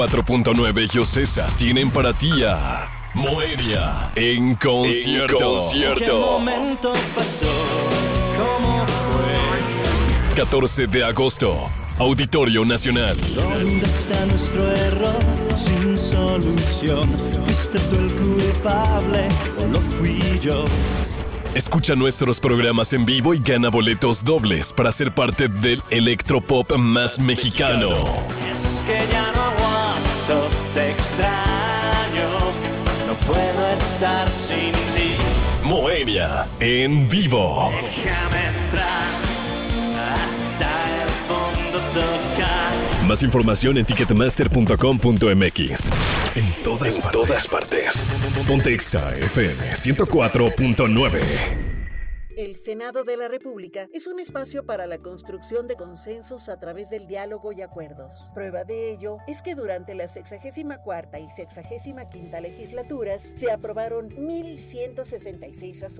4.9 y Ocesa tienen para ti a Moenia en concierto. ¿Qué momento pasó? ¿Cómo fue? 14 de agosto, Auditorio Nacional. ¿Dónde está nuestro error sin solución? ¿Fuiste tú el culpable o lo fui yo? Escucha nuestros programas en vivo y gana boletos dobles para ser parte del electropop más mexicano. Es que ya no aguanto, te extraño, no puedo estar sin ti. Moenia en vivo. Déjame entrar hasta el fondo, tocar. Más información en ticketmaster.com.mx. En todas partes. Ponte Exa FM 104.9. El Senado de la República es un espacio para la construcción de consensos a través del diálogo y acuerdos. Prueba de ello es que durante la 64ª y 65ª legislaturas se aprobaron 1.166 asuntos